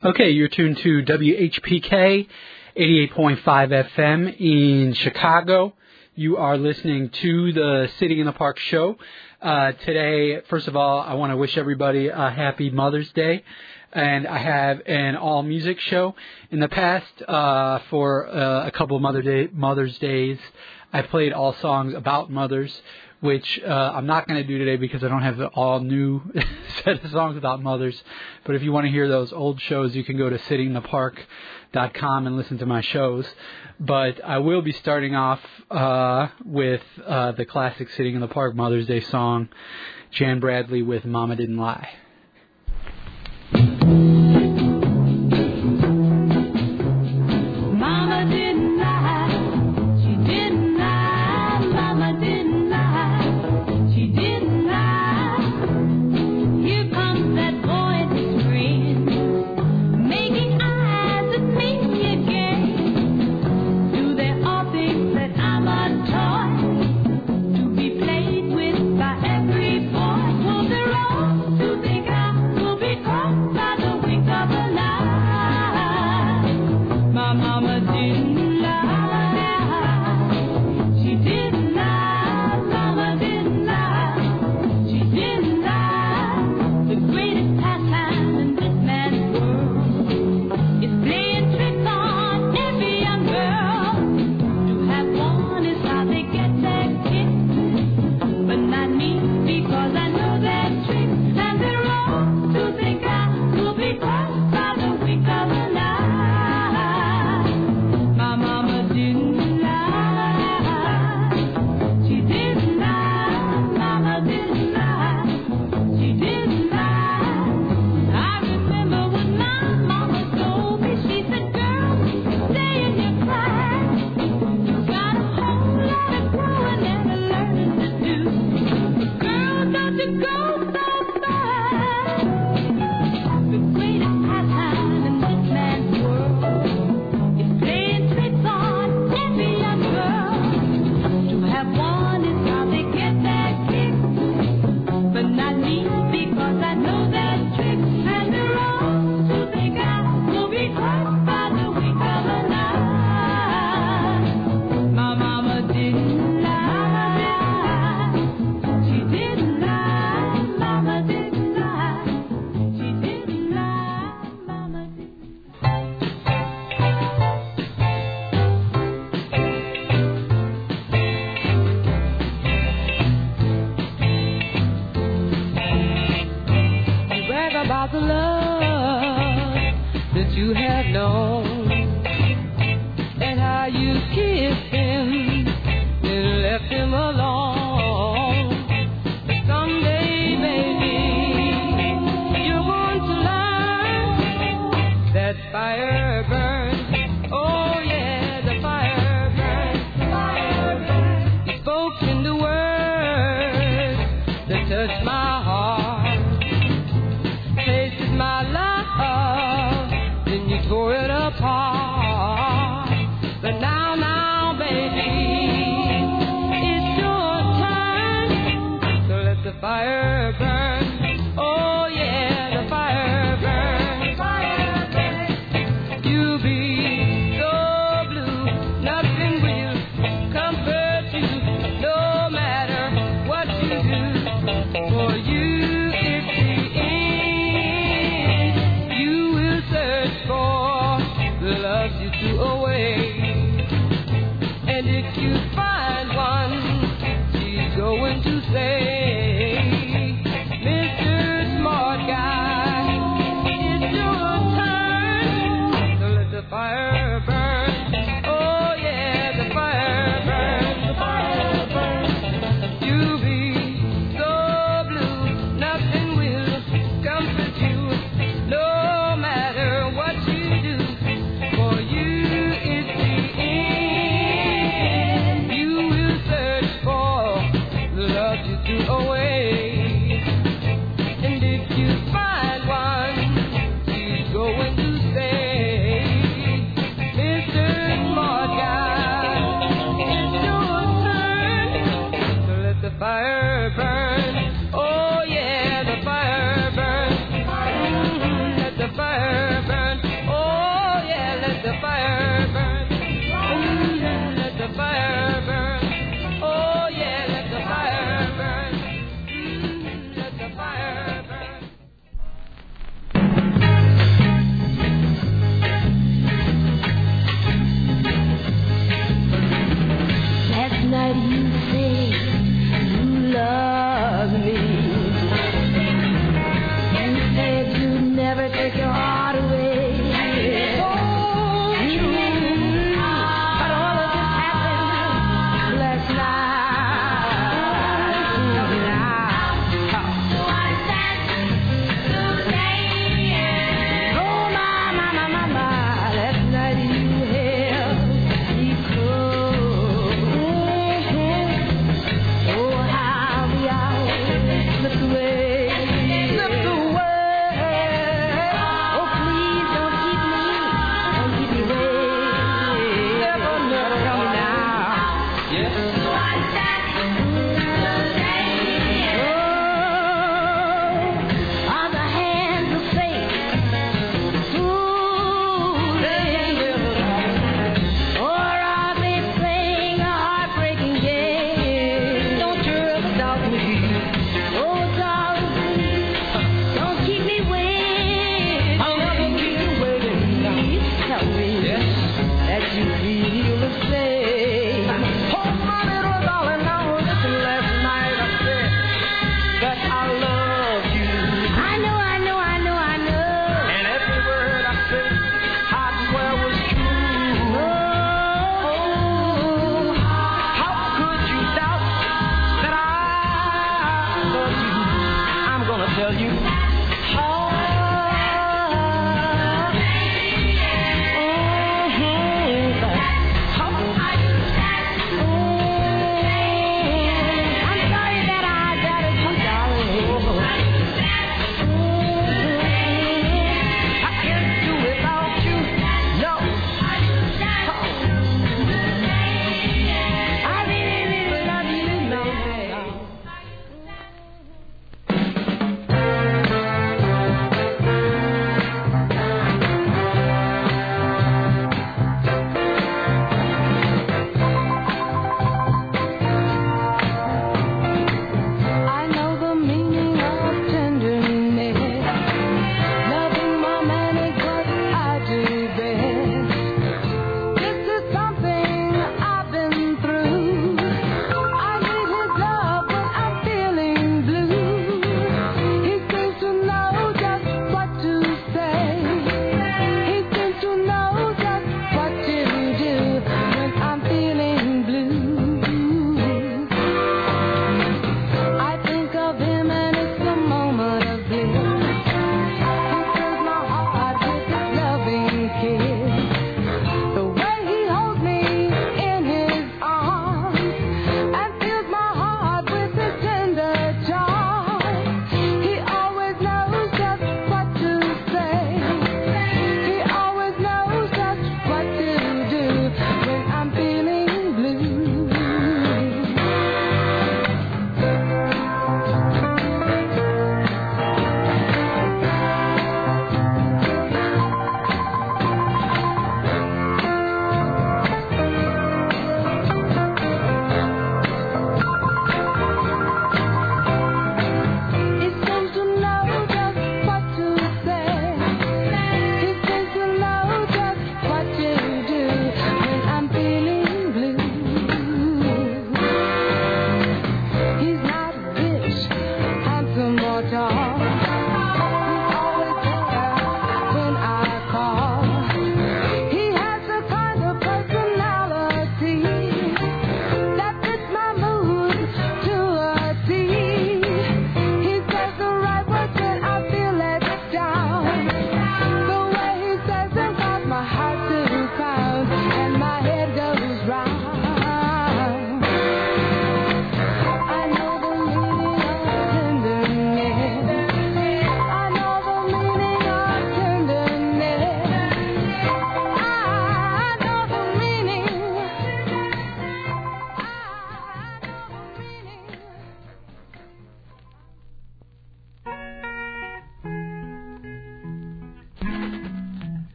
Okay, you're tuned to WHPK 88.5 FM in Chicago. You are listening to the Sitting in the Park show. Today, first of all, I want to wish everybody a happy Mother's Day. And I have an all-music show. In the past, for a couple of Mother's Days, I played all songs about mothers, which I'm not going to do today because I don't have the all-new set of songs about mothers. But if you want to hear those old shows, you can go to sittinginthepark.com and listen to my shows. But I will be starting off with the classic Sitting in the Park Mother's Day song, Jan Bradley with Mama Didn't Lie. To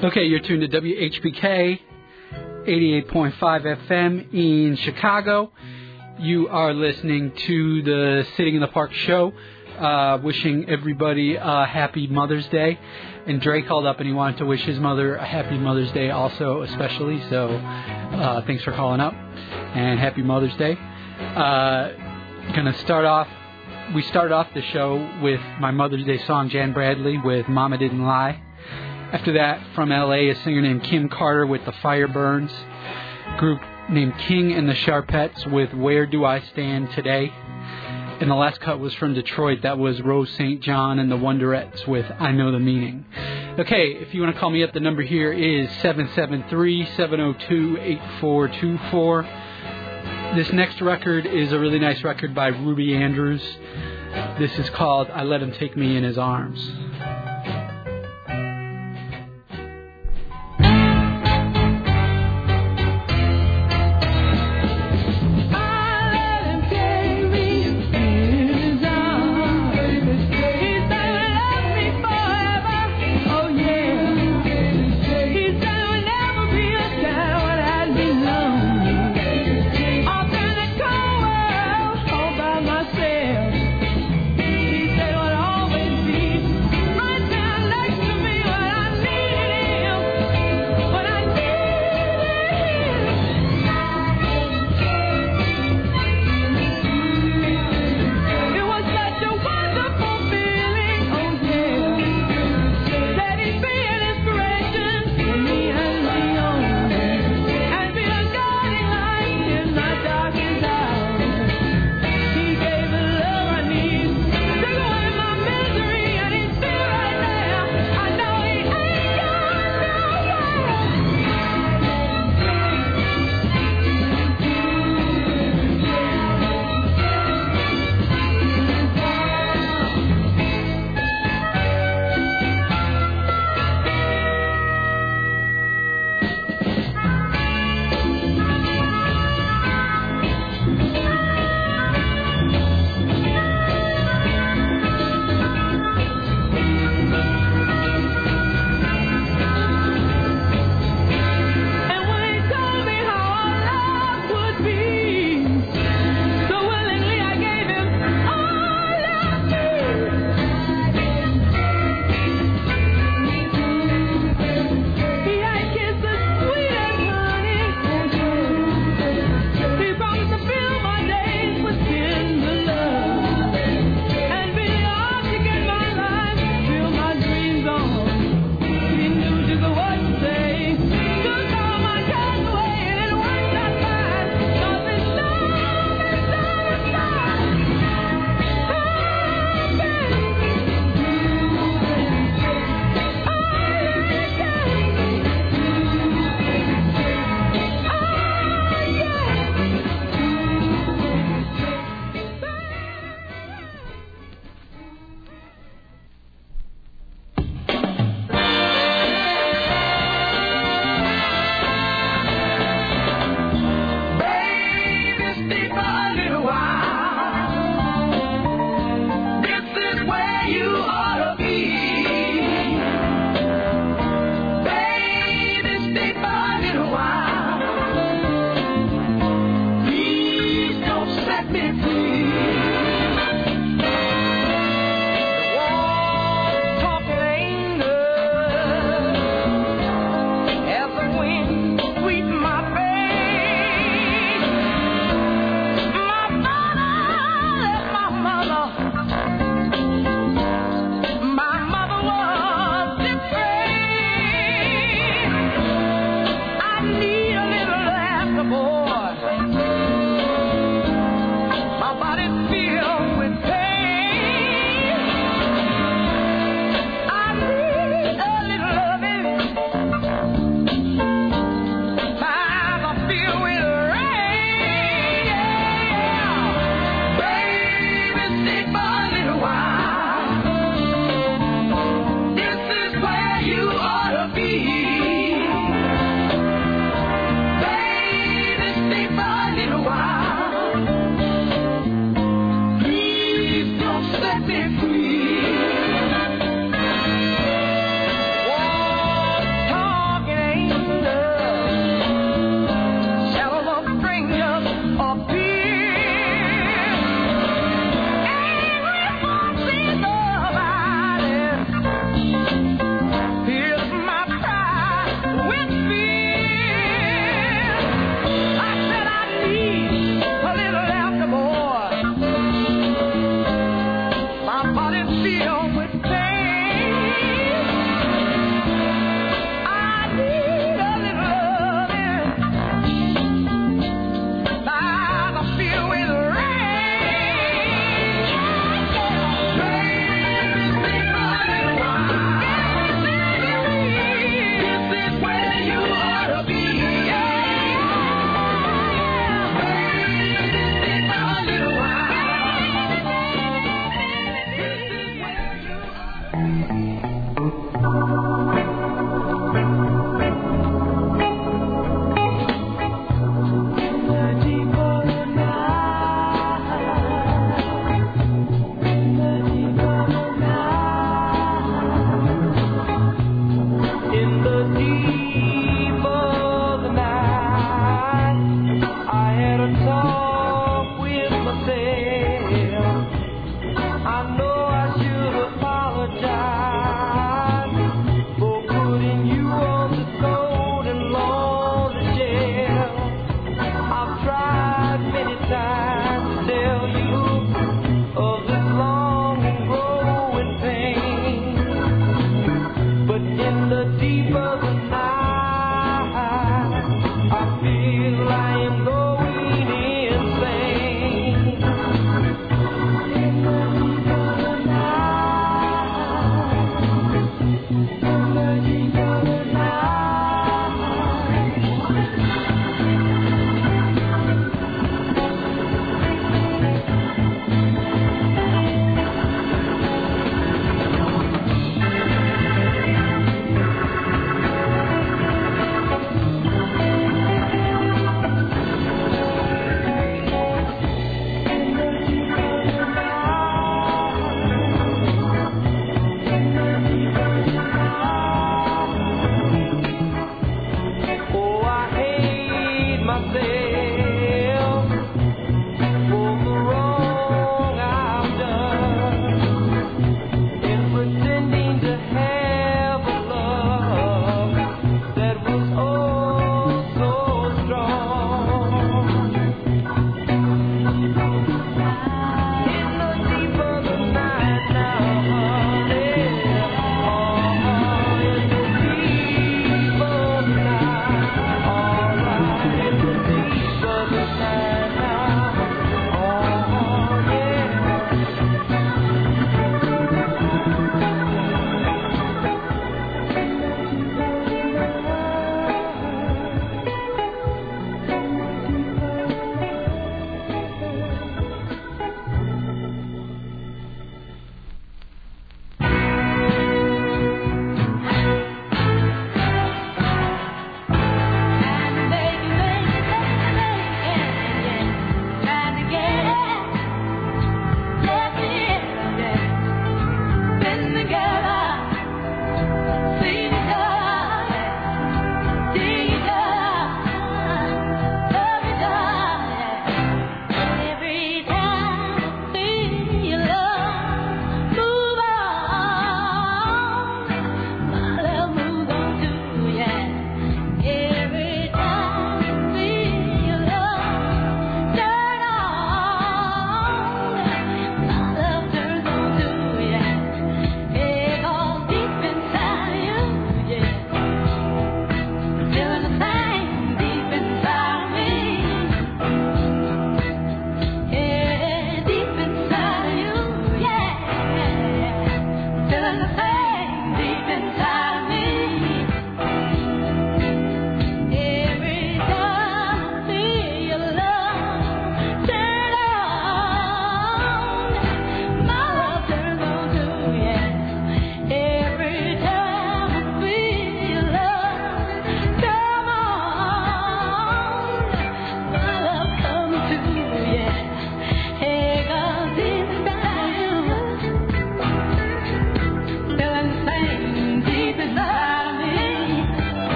Okay, you're tuned to WHPK 88.5 FM in Chicago. You are listening to the Sitting in the Park show. Wishing everybody a happy Mother's Day. And Dre called up and he wanted to wish his mother a happy Mother's Day also, especially. So thanks for calling up. And happy Mother's Day. We started off the show with my Mother's Day song, Jan Bradley, with Mama Didn't Lie. After that, from L.A., a singer named Kim Carter with The Fireburns. Group named King and the Sharpettes with Where Do I Stand Today. And the last cut was from Detroit. That was Rose St. John and the Wonderettes with I Know the Meaning. Okay, if you want to call me up, the number here is 773-702-8424. This next record is a really nice record by Ruby Andrews. This is called I Let Him Take Me in His Arms.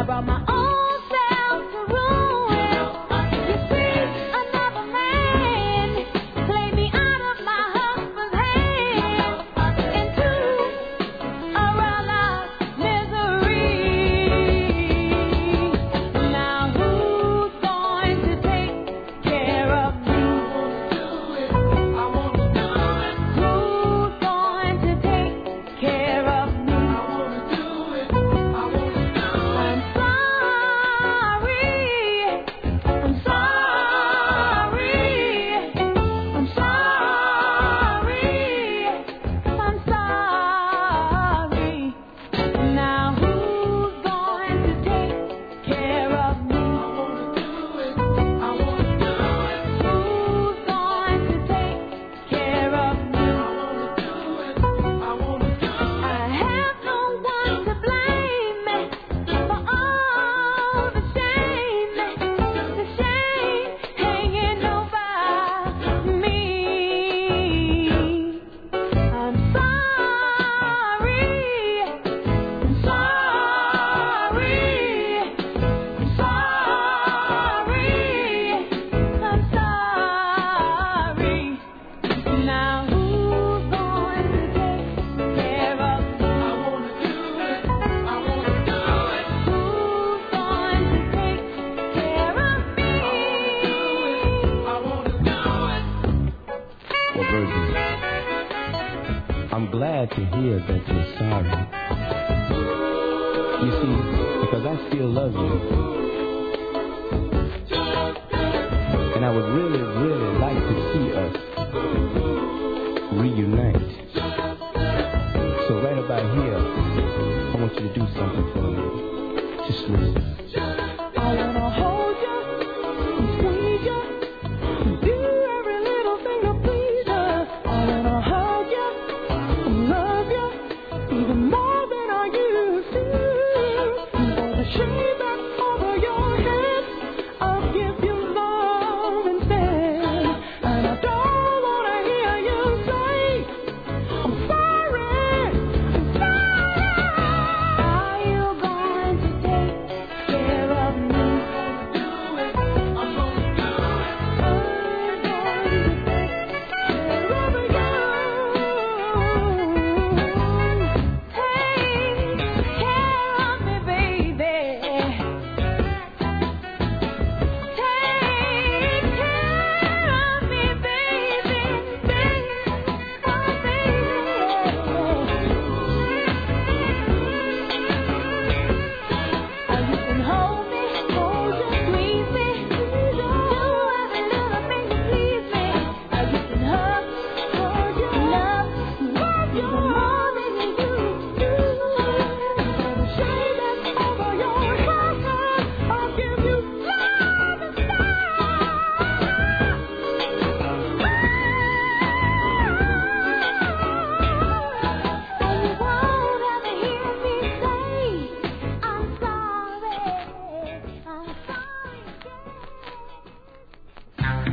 I'm glad to hear that you're sorry. You see, because I still love you. And I would really, really like to see us reunite. So right about here, I want you to do something for me. Just listen. I wanna hold you and squeeze you and do every little thing to please you. I wanna hug you and love you even more than I used to. And for the shame that's over your head, I'll give you love instead. And I don't wanna hear you say, I'm sorry, I'm sorry. Are you going to take care of me? I'm going to do it. I'm going to take care of you. Take care of me, baby. Take care of me, baby, baby, oh baby. You can hold me, hold you, squeeze me, do every little thing to please me. You can hug you, love you more than you used to. And for the shame that's over your head, I'll give you love instead. And you won't ever hear me say, I'm sorry, I'm sorry again.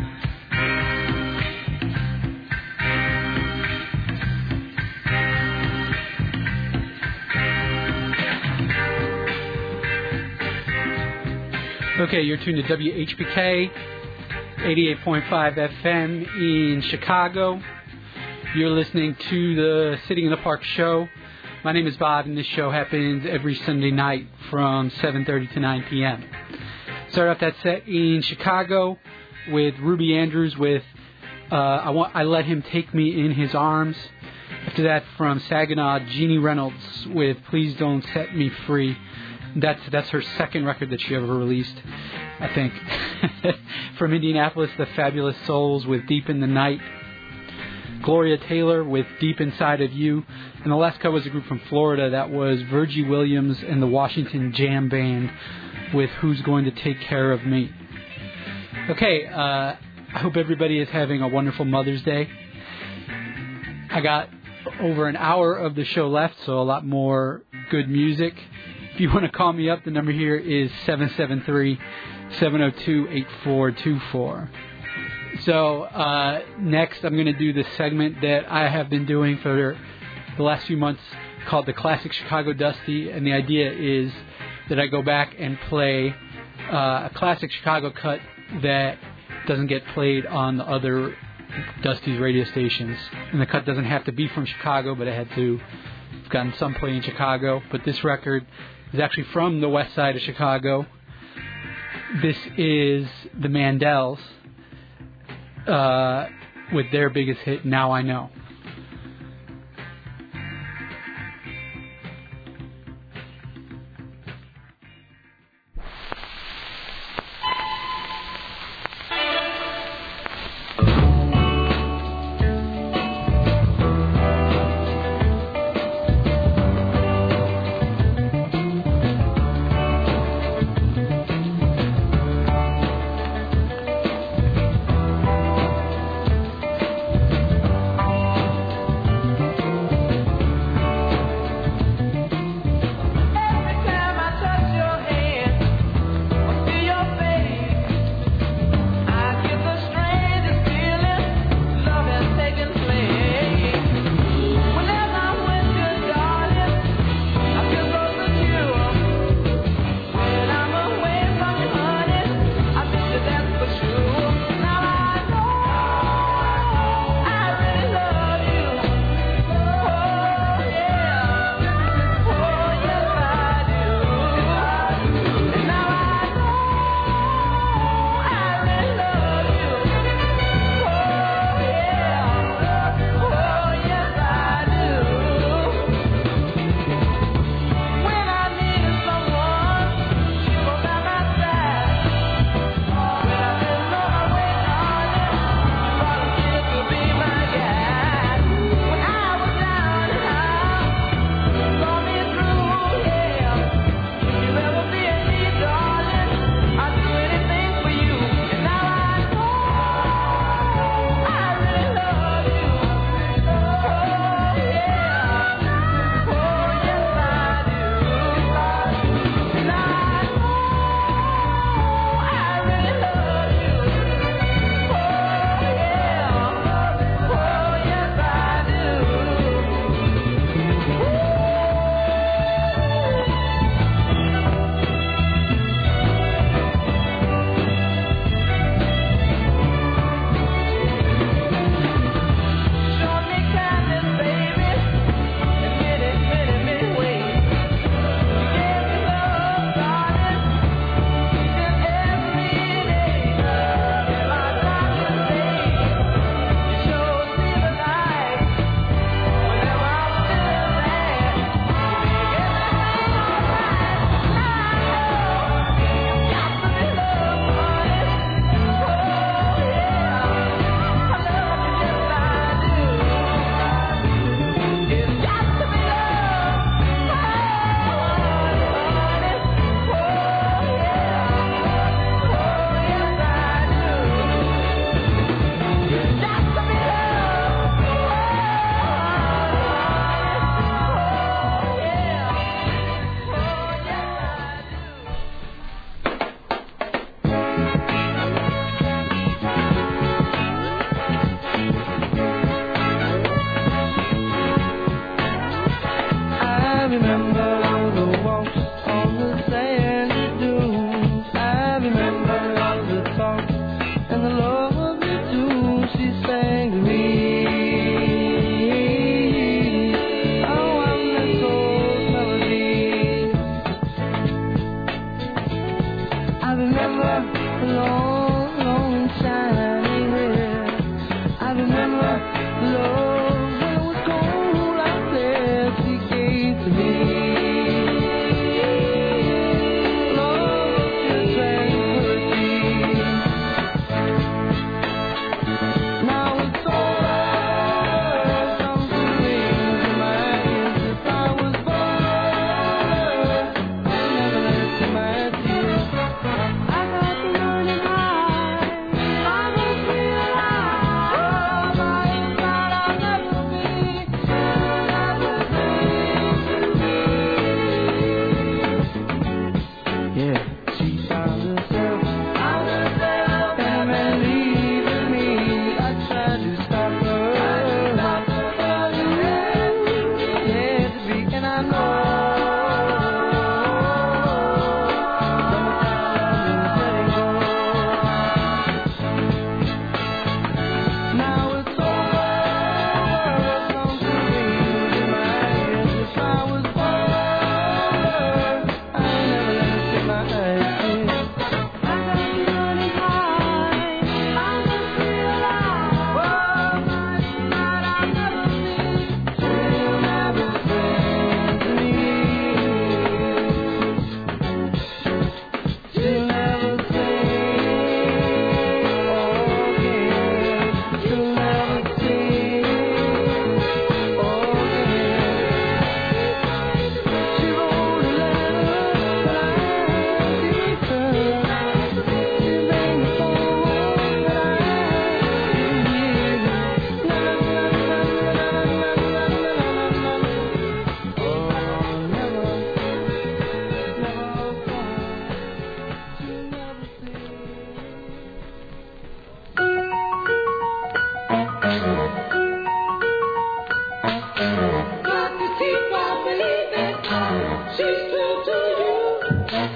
Okay, you're tuned to WHPK 88.5 FM in Chicago. You're listening to the Sitting in the Park show. My name is Bob, and this show happens every Sunday night from 7:30 to 9 p.m. Start off that set in Chicago with Ruby Andrews with I Let Him Take Me in His Arms. After that, from Saginaw, Jeannie Reynolds with Please Don't Set Me Free. That's her second record that she ever released, I think. From Indianapolis, the Fabulous Souls with Deep in the Night. Gloria Taylor with Deep Inside of You. And the last cut was a group from Florida. That was Virgie Williams and the Washington Jam Band with Who's Going to Take Care of Me. Okay, I hope everybody is having a wonderful Mother's Day. I got over an hour of the show left, so a lot more good music. If you want to call me up, the number here is 773-702-8424. So next I'm going to do this segment that I have been doing for the last few months called the Classic Chicago Dusty. And the idea is that I go back and play a classic Chicago cut that doesn't get played on the other Dusty's radio stations. And the cut doesn't have to be from Chicago, but it had to have gotten some play in Chicago. But this record is actually from the west side of Chicago. This is the Mandells with their biggest hit, Now I Know. I'm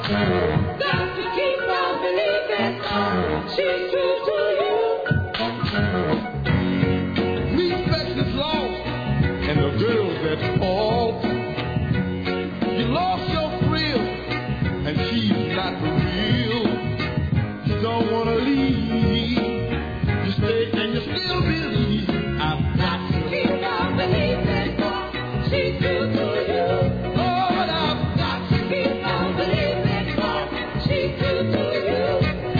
Got to keep on believing she's true to you. Respect is lost, and the girls that fall. You lost your thrill, and she's not the real. You don't wanna leave. You stay and you still believe. I've got to Keep on believing she's true to you. Lord, I've got to Keep on believing she's true to you.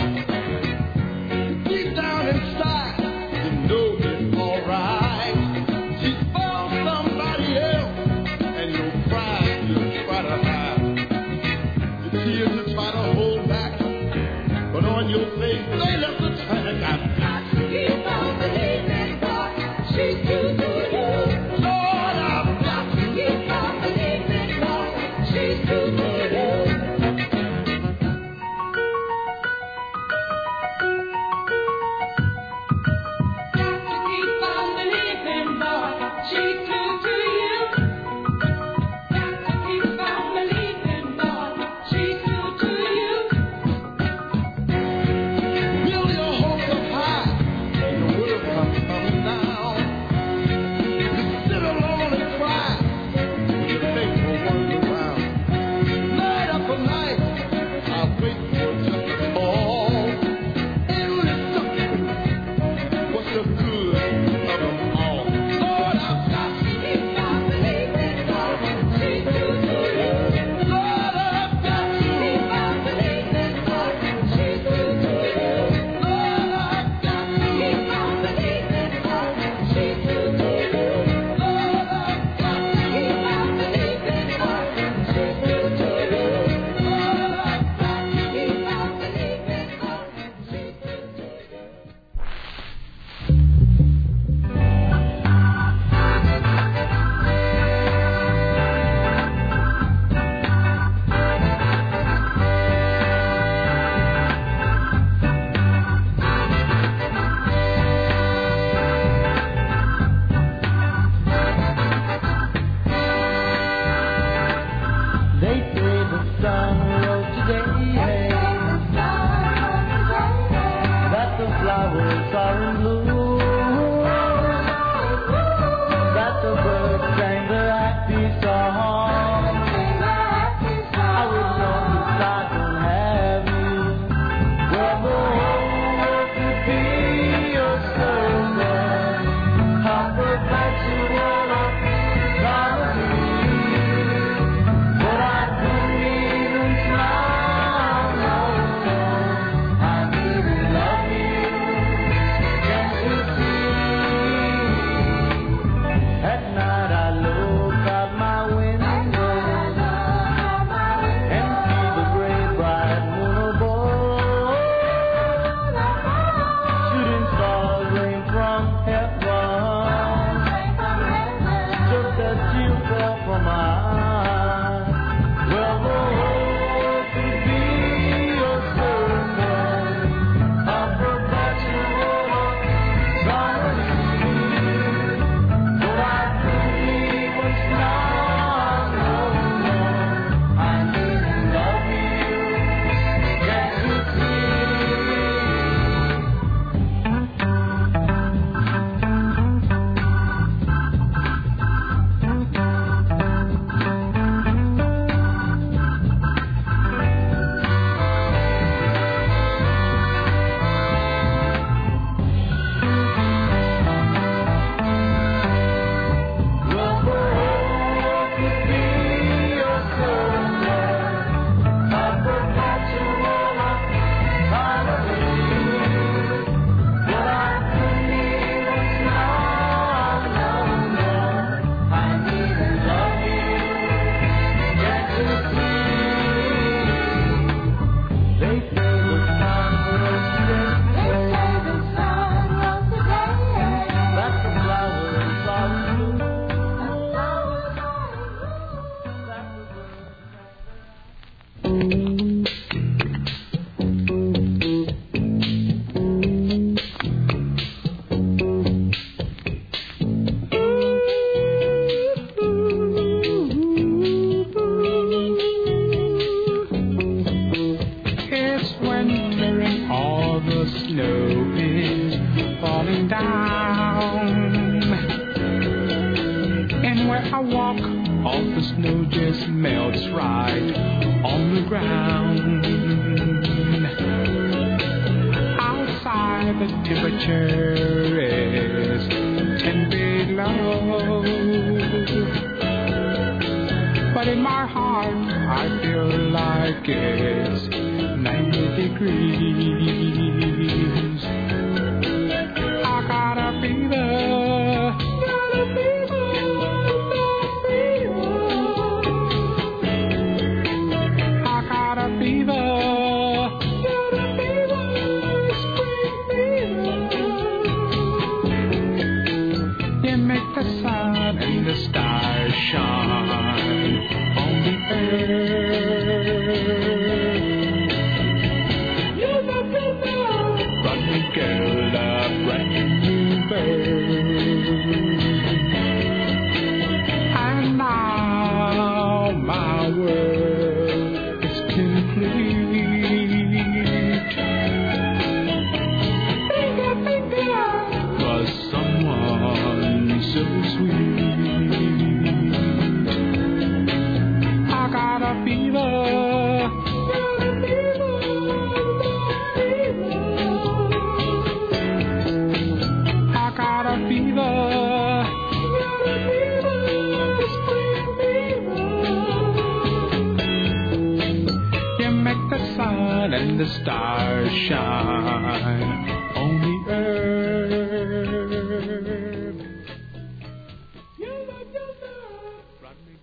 deep down inside. You know it's alright. She found somebody else, and your pride you try to hide. Your tears you try to hold back, but on your face they left a track. I've got to Keep on believing she's true to you. Lord, I've got to Keep on believing she's true to you. Keep on believing, boy, she's true to you. Keep on believing, boy, she's true to you. build your snow is falling down. And where I walk, all the snow just melts right on the ground. Outside the temperature is 10 below. But in my heart, I feel like it's 90 degrees. I got a fever, got a fever, I got a fever, spring fever. You make the sun and the stars shine on the earth. Run, girl, a brand new bird. And now my world is complete. Finger, for someone so sweet. I got a fever. And the stars shine on the earth. Run me,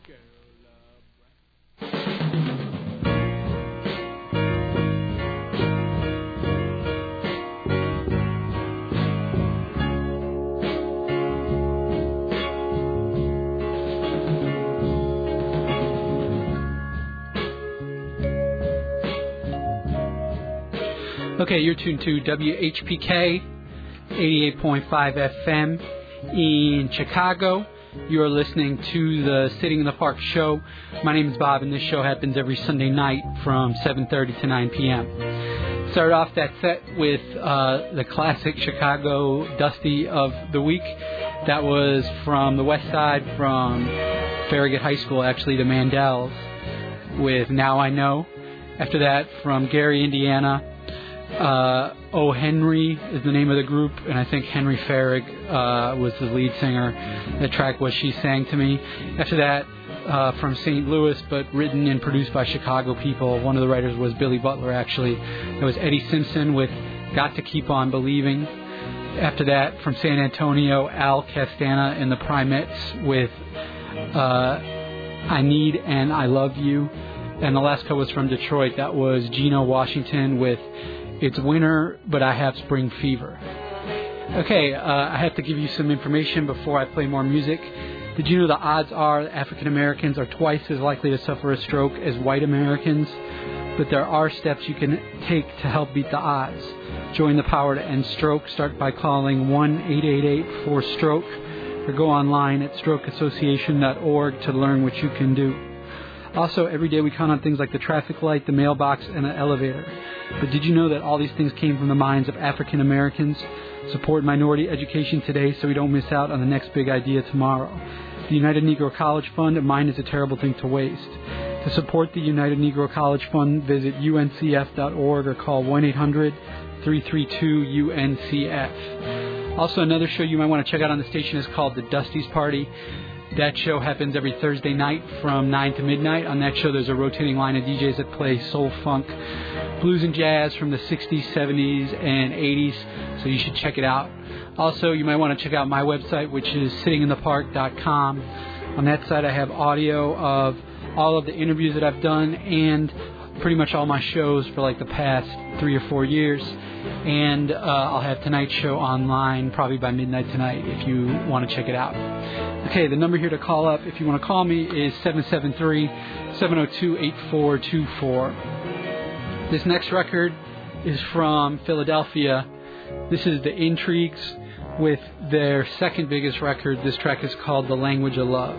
Okay, you're tuned to WHPK 88.5 FM in Chicago. You are listening to the Sitting in the Park show. My name is Bob, and this show happens every Sunday night from 7:30 to 9 p.m. Started off that set with the classic Chicago Dusty of the week. That was from the West Side, from Farragut High School, actually, to Mandels, with Now I Know. After that, from Gary, Indiana, O. Henry is the name of the group, and I think Henry Farrig was the lead singer. The track was She Sang to Me. After that, from St. Louis, but written and produced by Chicago people. One of the writers was Billy Butler, actually. It was Eddie Simpson with Got to Keep on Believing. After that, from San Antonio, Al Castana and the Primettes with I Need and I Love You. And the last cut was from Detroit. That was Geno Washington with It's Winter, but I Have Spring Fever. Okay, I have to give you some information before I play more music. Did you know the odds are African Americans are twice as likely to suffer a stroke as white Americans? But there are steps you can take to help beat the odds. Join the power to end stroke. Start by calling 1-888-4-STROKE or go online at strokeassociation.org to learn what you can do. Also, every day we count on things like the traffic light, the mailbox, and the elevator. But did you know that all these things came from the minds of African Americans? Support minority education today so we don't miss out on the next big idea tomorrow. The United Negro College Fund, a mind is a terrible thing to waste. To support the United Negro College Fund, visit uncf.org or call 1-800-332-UNCF. Also, another show you might want to check out on the station is called The Dusty's Party. That show happens every Thursday night from 9 to midnight. On that show, there's a rotating line of DJs that play soul, funk, blues, and jazz from the 60s, 70s, and 80s, so you should check it out. Also, you might want to check out my website, which is sittinginthepark.com. On that site, I have audio of all of the interviews that I've done and pretty much all my shows for like the past 3 or 4 years. And I'll have tonight's show online probably by midnight tonight if you want to check it out. Okay, the number here to call up if you want to call me is 773-702-8424. This next record is from Philadelphia. This is The Intrigues with their second biggest record. This track is called The Language of Love.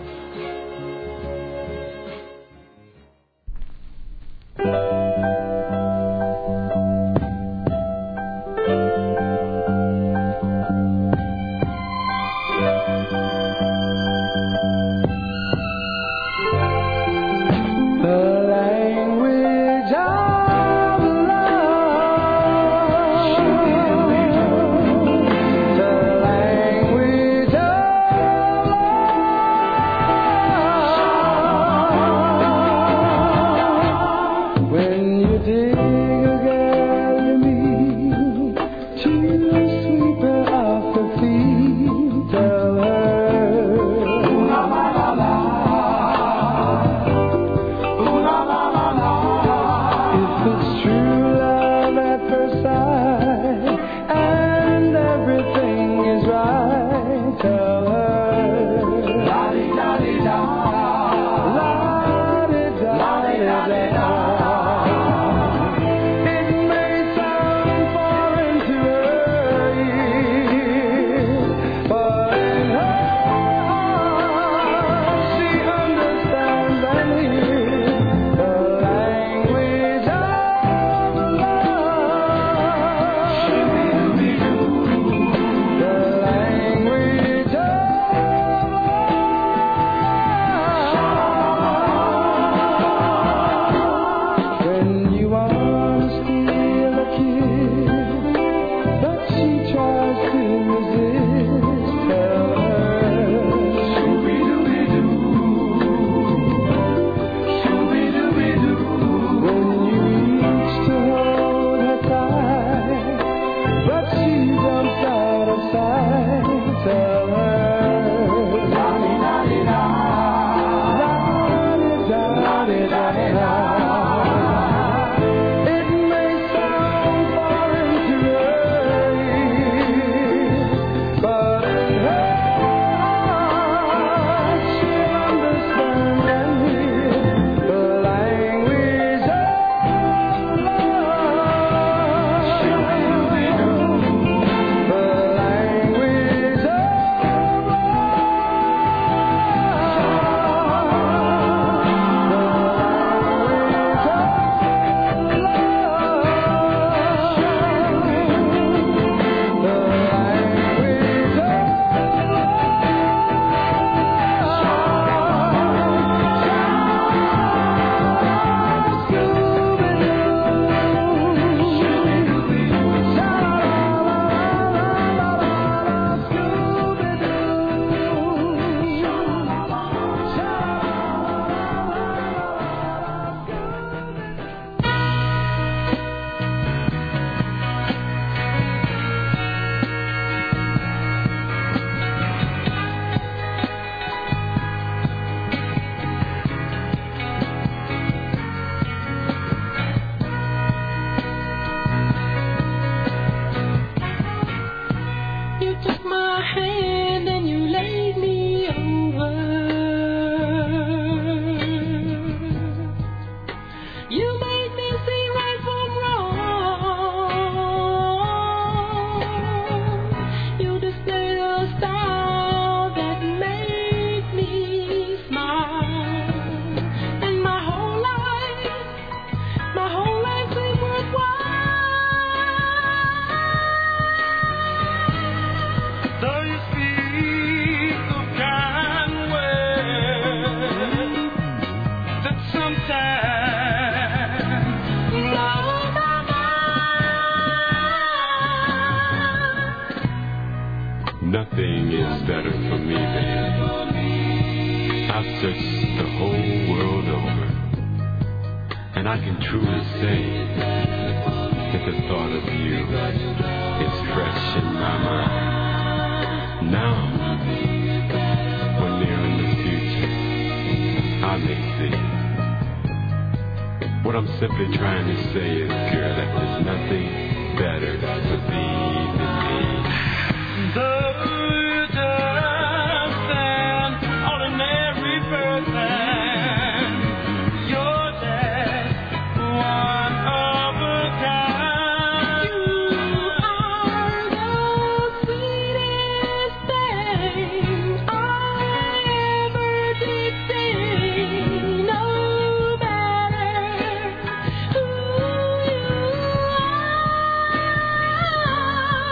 Nothing is better for me, baby. I've searched the whole world over, and I can truly say that the thought of you is fresh in my mind. Now, when near in the future, I may see. What I'm simply trying to say is, girl, that there's nothing better for thee than me. Though you're just an ordinary person, you're just one of a kind. You are the sweetest thing I ever did see. No matter who you are.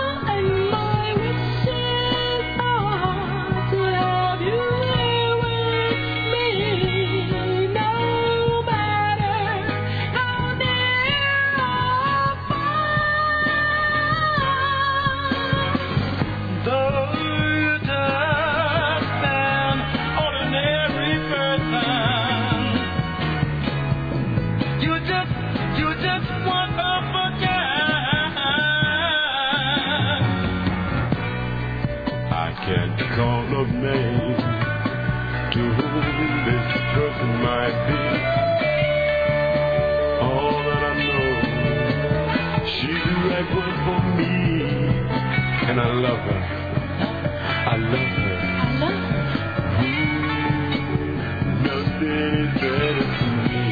that was for me. And I love her. I love her. Nothing is better for me.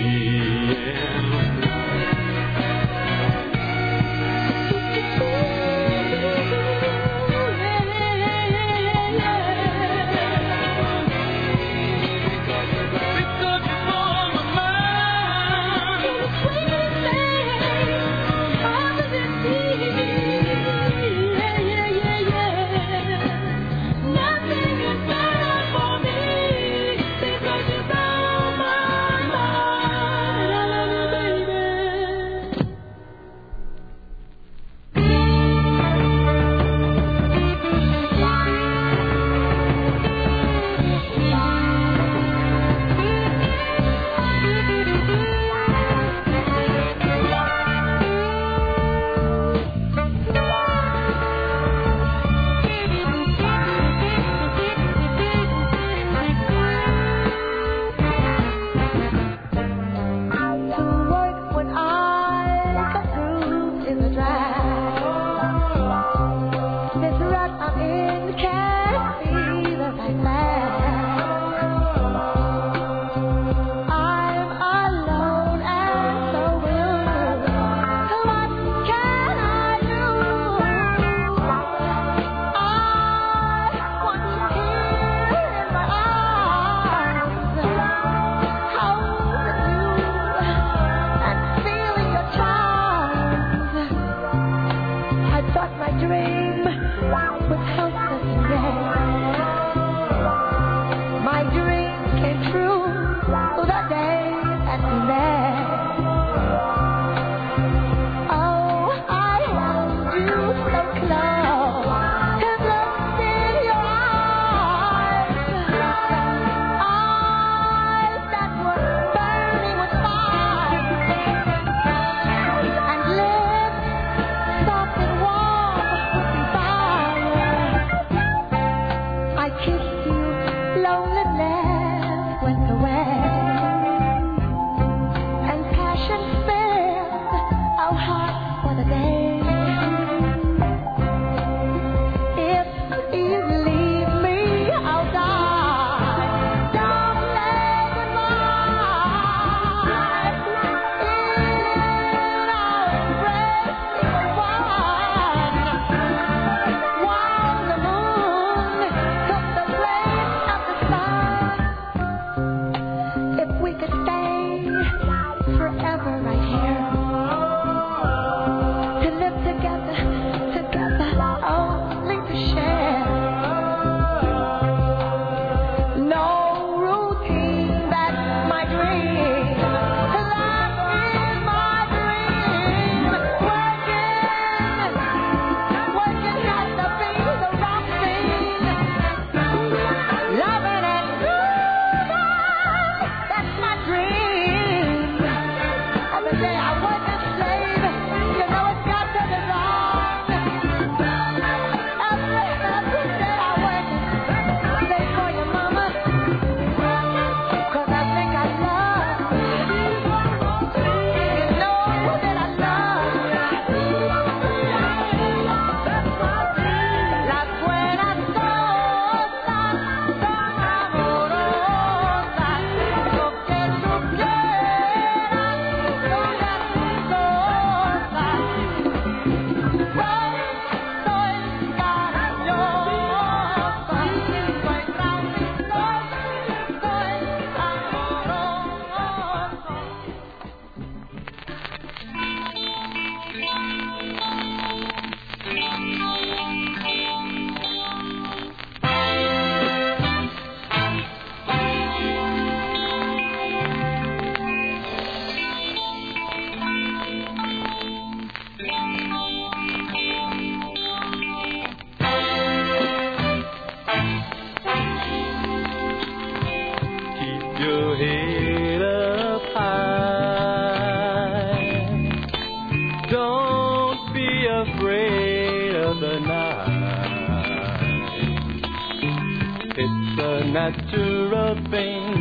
natural thing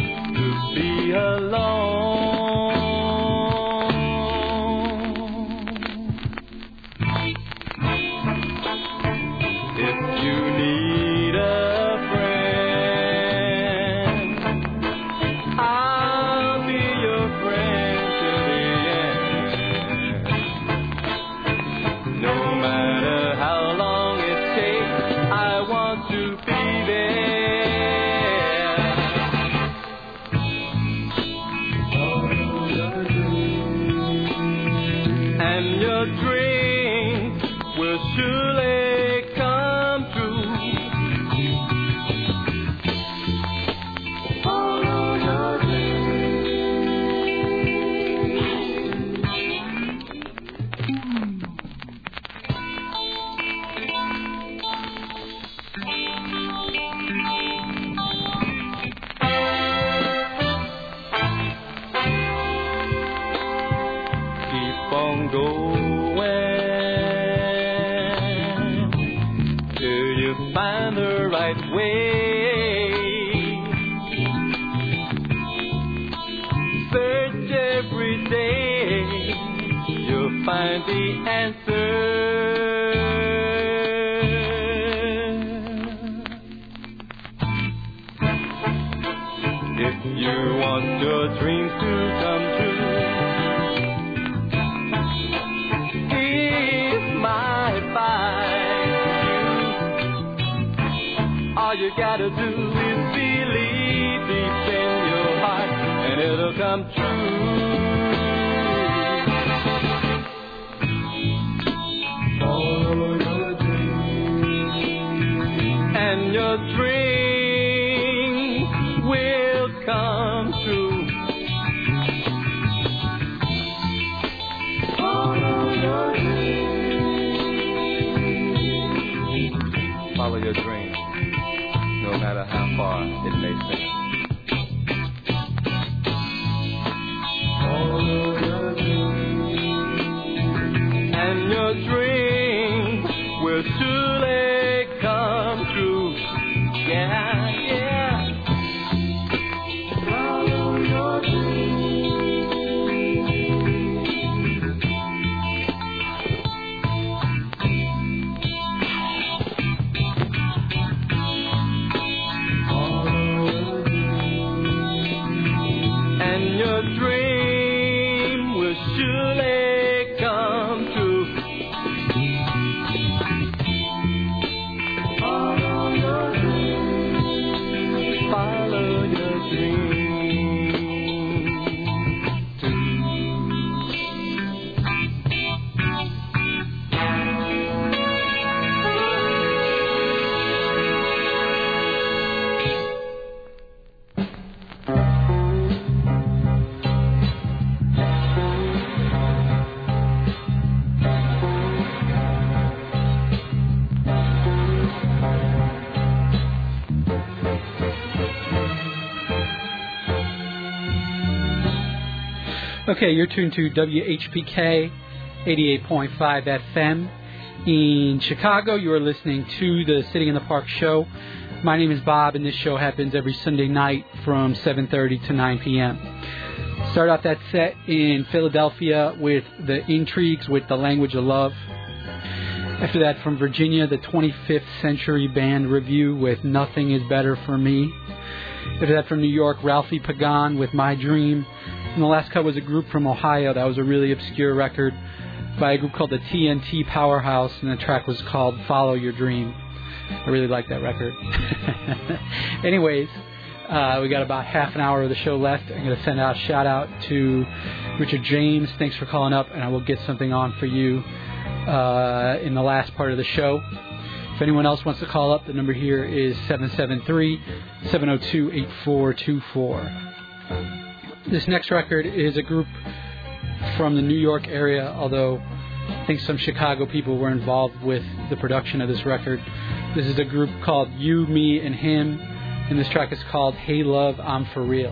to be alone. to be there. And your dreams will surely come true. Follow your keep on going till you find the right way. Search every day, you'll find the answer. If you want your dreams to come true, here's my advice. All you gotta do is believe deep in your heart, and it'll come true. Follow your dreams, and your dreams will come true. Follow your dreams. Follow your dreams, no matter how far it may seem. Follow your dreams, and your dreams will surely come true. Yeah, yeah. Follow your and your dream will surely come true. Follow your dreams. Follow your dreams. Okay, you're tuned to WHPK 88.5 FM in Chicago. You are listening to the Sitting in the Park show. My name is Bob, and this show happens every Sunday night from 7:30 to 9 p.m. Start off that set in Philadelphia with the Intrigues with The Language of Love. After that, from Virginia, the 25th Century Band Review with Nothing Is Better for Me. After that, from New York, Ralphie Pagan with My Dream. And the last cut was a group from Ohio that was a really obscure record by a group called the TNT Powerhouse, and the track was called Follow Your Dream. I really like that record. Anyways, we got about half an hour of the show left. I'm going to send out a shout out to Richard James. Thanks for calling up, and I will get something on for you in the last part of the show. If anyone else wants to call up, the number here is 773-702-8424. This next record is a group from the New York area, although I think some Chicago people were involved with the production of this record. This is a group called You, Me, and Him, and this track is called Hey Love, I'm For Real.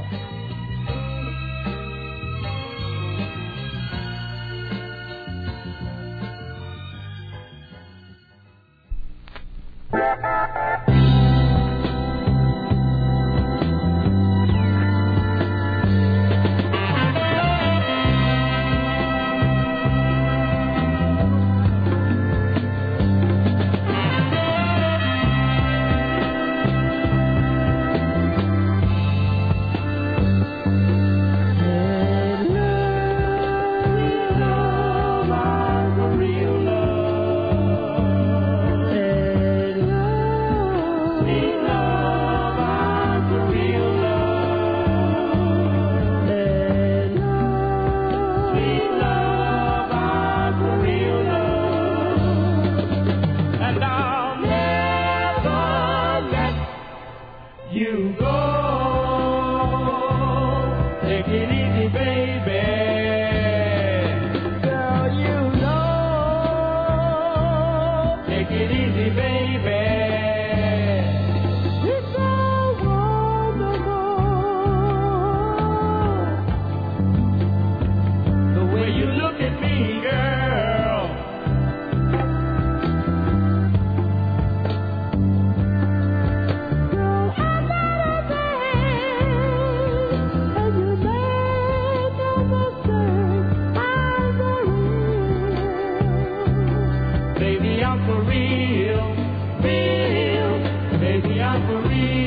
I'm for real, real. Baby, I'm for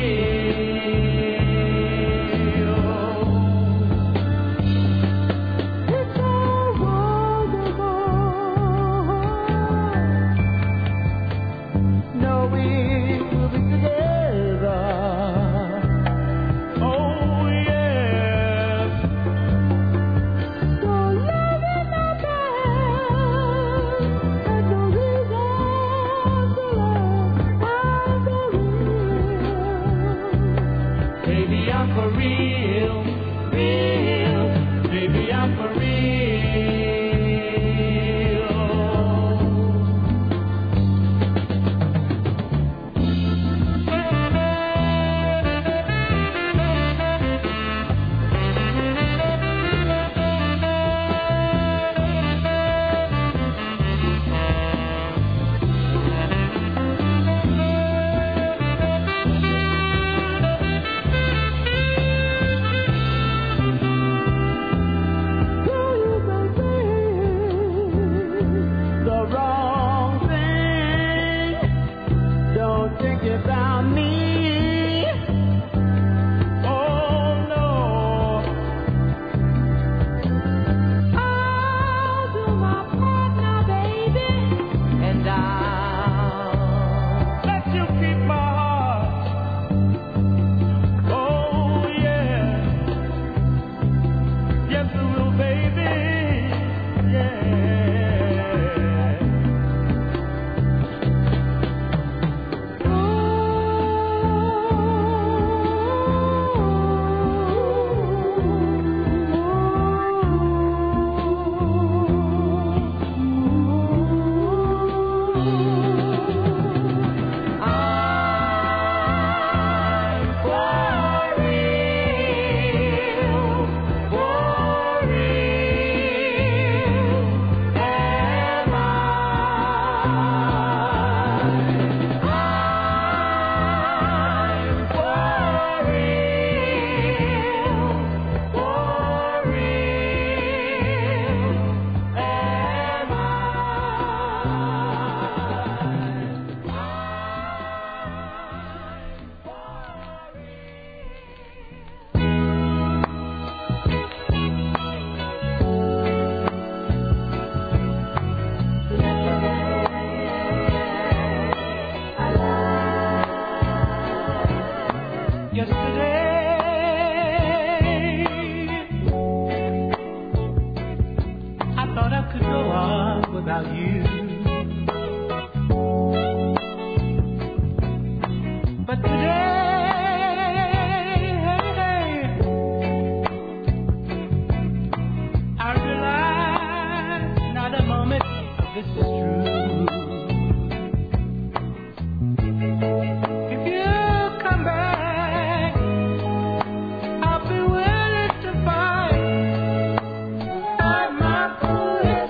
real. It's so wonderful. Knowing we'll be together. Oh yes. So love is not bad. There's no reason to love. I'm for real. Baby, I'm for real, real. Baby, I'm for real. The wrong thing. Don't think about me. Oh no. I'll do my part now, baby, and I'll let you keep my heart. Oh yeah. Yes, I will, baby. Yeah. Yesterday, I thought I could go on without you. But today, I realize not a moment this is true. If you come back, I'll be willing to fight my foolish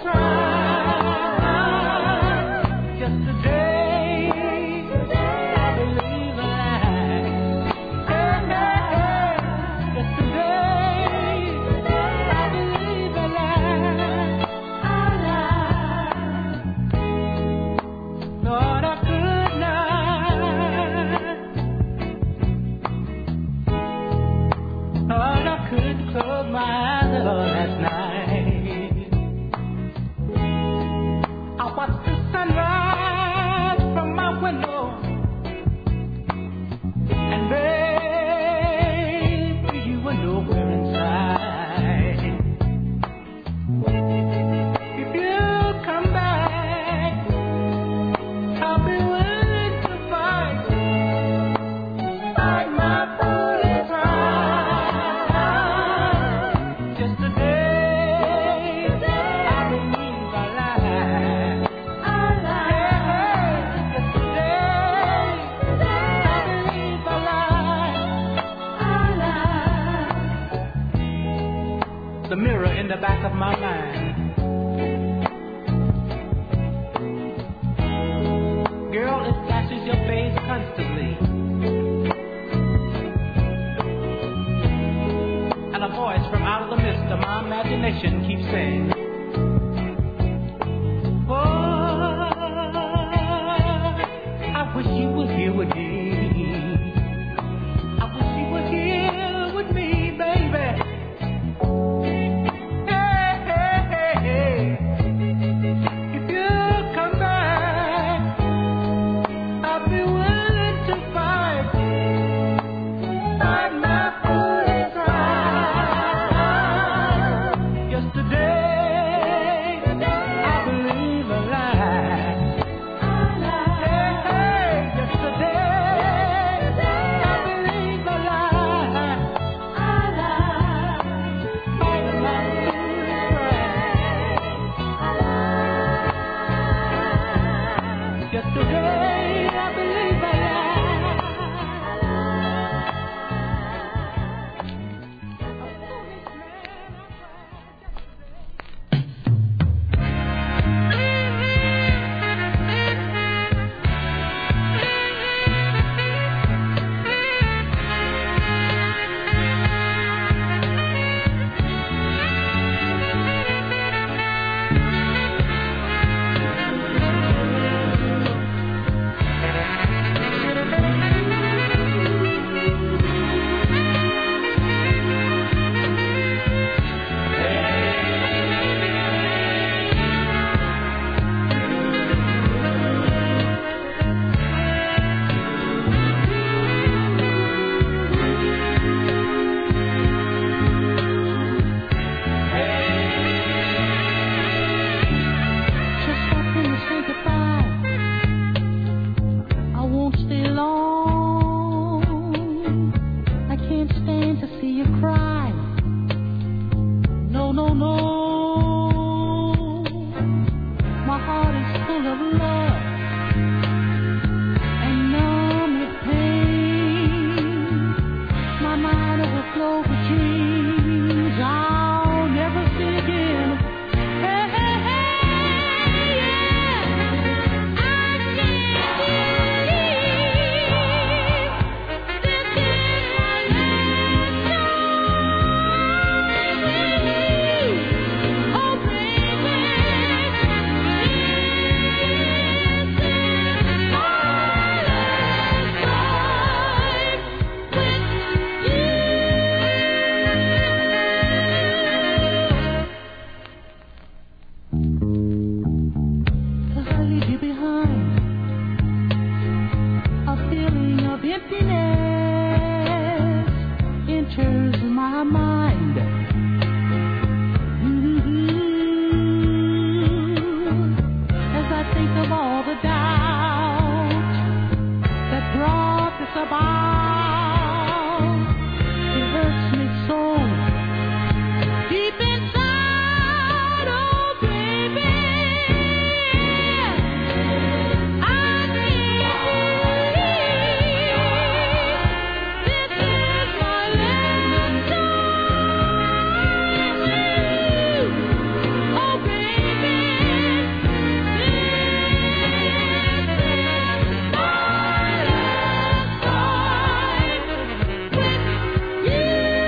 pride. Yesterday, I believe I yesterday, I believe I thought I could not, thought I could close my eyes last night. I watched the sunrise from my window, and baby, you were nowhere inside. If you come back, I'll be willing to fight my foolish pride. Yesterday, I believe I lied. Yesterday, I believe I lied. The mirror in the back of my mind. Girl, it flashes your face constantly. And a voice from out of the mist of my imagination keeps saying, boy, of love and numb with pain. My mind overflows with dreams I'll never see again. Hey, hey, hey, yeah. I can't believe this is my last time with you. Oh, baby, as I leave you behind, a feeling of emptiness enters my mind. As I think of all the doubt that brought this about, it hurts me so deep inside. Oh, baby, I can't believe this is my last time with you. Oh, baby, this is my last time with you.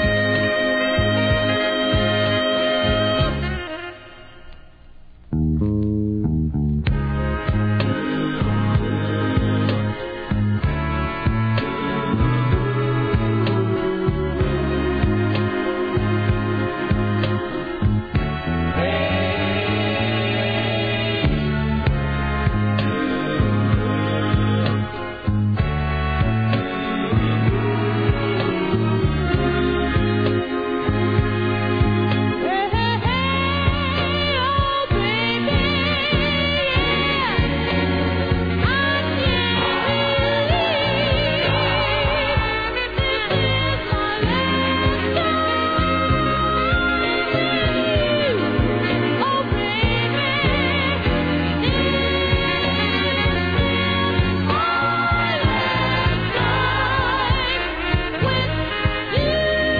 Hey, hey, hey, oh, baby, I can't believe this is my last time with you. Oh, baby, this is my last time with you.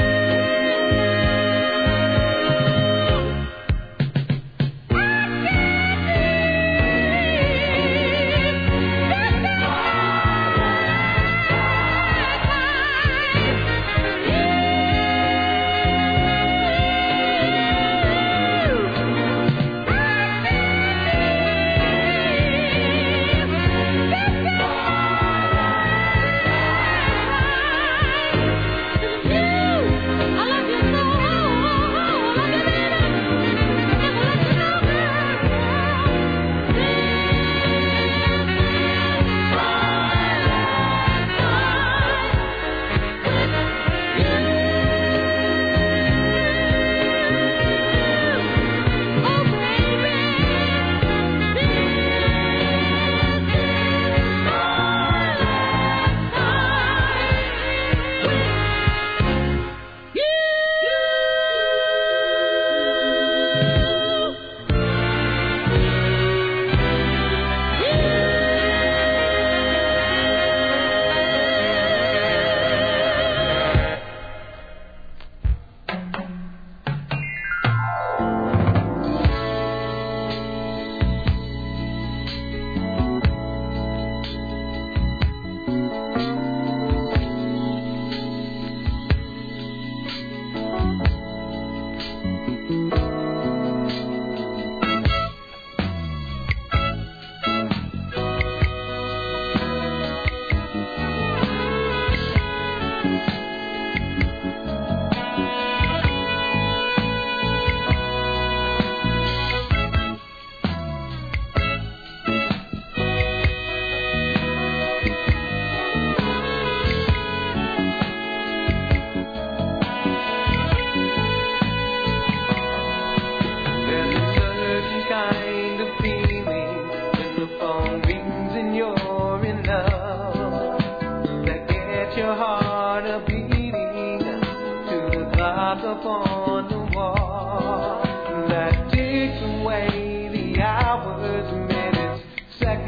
upon the wall that takes away the hours, minutes,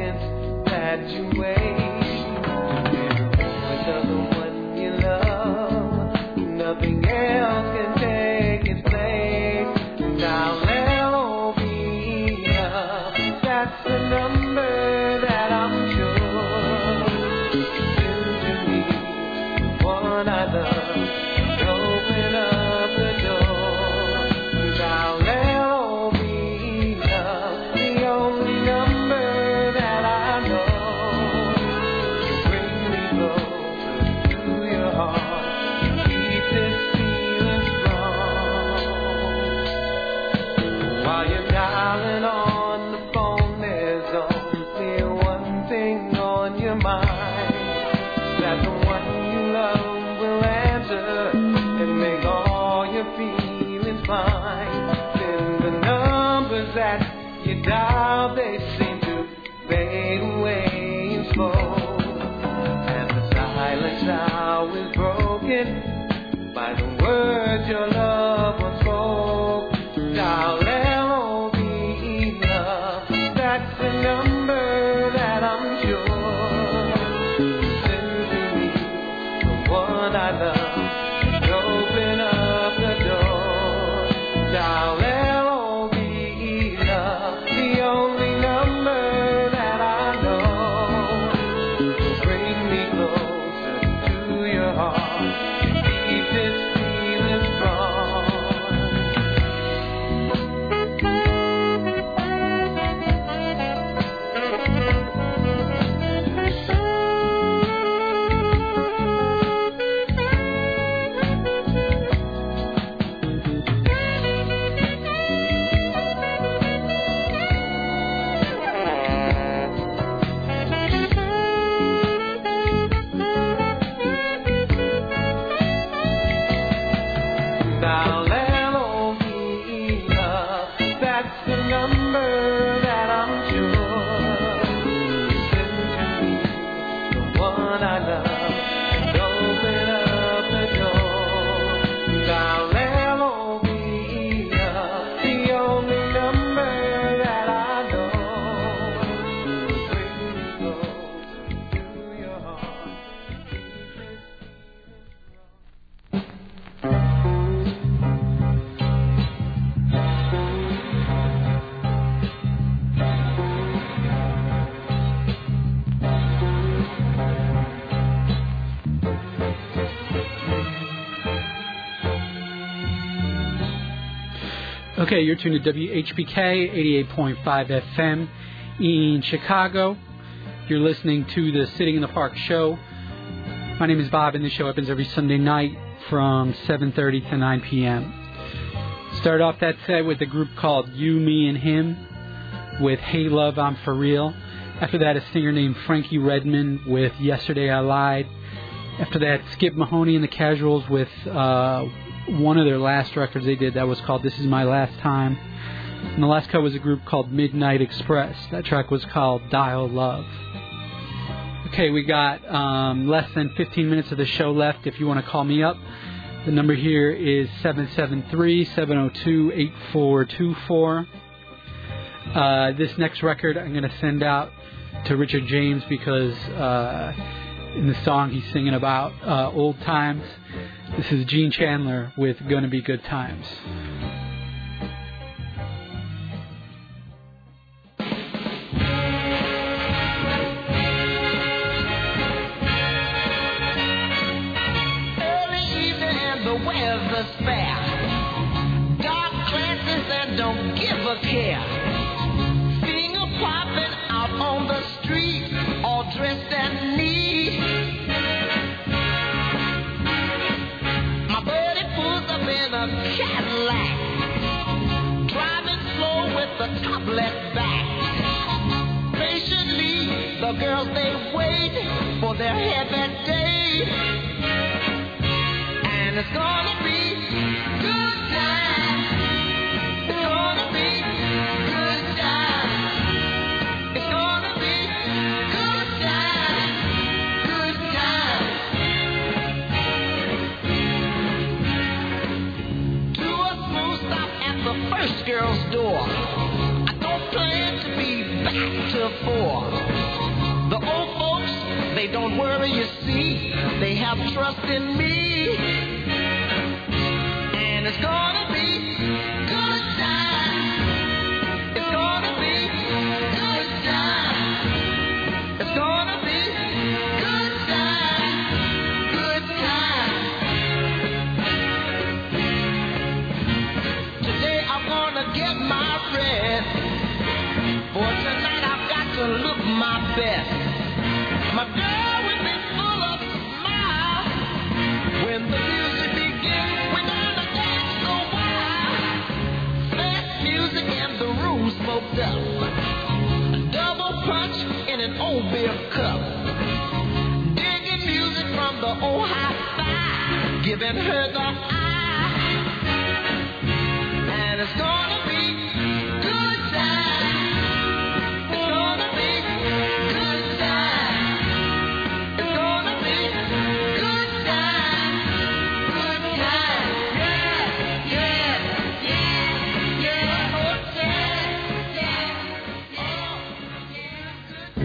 seconds that you waste with the one you love, nothing else can take its place. Now L-O-V-E-Love, that's the number that I'm sure sends to me, one I love. Open up the door. Now L-O-V-E-Love, the only number that I know to bring me closer to your heart, keep this feeling strong. While you're dialing on the phone, there's only one thing on your mind, that the one you love will answer and make all your feelings fine. Then the numbers that you dial, they seem to fade away in slow, and the silence now is broken by the words your loved one spoke. Dial L-O-V-E-Love, that's the number that I'm sure sends to me, the one I love. Open up the door. Dial L-O-V-E-Love, the only number that I know will bring me closer to your heart, keep this feeling strong. Now L-O-V-E-Love, that's the number that I'm sure sends to me, the one I love. Open up the door. Now L-O-V-E-Love, the only number that I know will bring me closer to your heart. Keep this feeling strong. Okay, you're tuned to WHPK 88.5 FM in Chicago. You're listening to the Sitting in the Park show. My name is Bob, and the show happens every Sunday night from 7:30 to 9 p.m. Start off that set with a group called You, Me, and Him with Hey Love, I'm For Real. After that, a singer named Frankie Redmond with Yesterday I Lied. After that, Skip Mahoney and the Casuals with one of their last records they did that was called This Is My Last Time. And the last cut was a group called Midnight Express. That track was called Dial Love. Okay, we got less than 15 minutes of the show left. If you want to call me up, the number here is 773-702-8424. This next record I'm going to send out to Richard James because in the song he's singing about old times. This is Gene Chandler with Gonna Be Good Times. Early evening and the weather's fair. Dark glasses and don't give a care. Finger popping out on the street, all dressed and neat. My buddy pulls up in a Cadillac, driving slow with the top left back. Patiently, the girls they wait for their heavy day, and it's gonna be good times. It's gonna be good times. It's gonna be good times. Good times. Do a smooth stop at the first girl's door. I don't plan to be back till 4. they don't worry, you see. They have trust in me. And it's gonna be good time. It's gonna be good time. It's gonna be good time. Good time. Today I'm gonna get my rest. For tonight I've got to look my best. My girl will be full of smiles. When the music begins, we're gonna dance a while. Fast music and the room smoked up. A double punch in an old beer cup. Digging music from the old hi-fi. Giving her the eye. And it's gonna be good time. It's gonna be good time. It's gonna be good time. Good time. Yeah, yeah, yeah, yeah. Oh, yeah, yeah, yeah. Oh,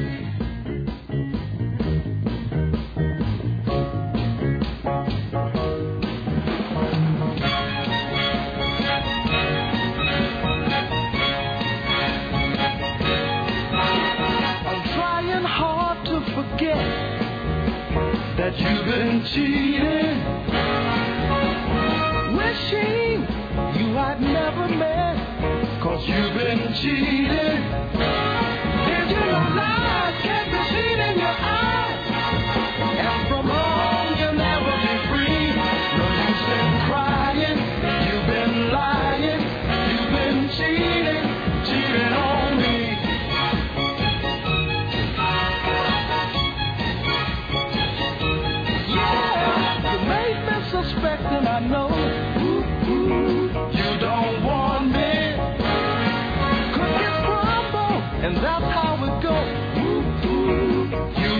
I'm trying hard to forget that you've been cheating. Wishing you I'd never met, 'cause you've been cheating. Did you know lies can't be seen in your eyes? And from home you'll never be free. No use in crying, you've been lying, you've been cheating, cheating on me. You made me suspect, and I know you don't want me. Cookies crumble, and that's how it goes. You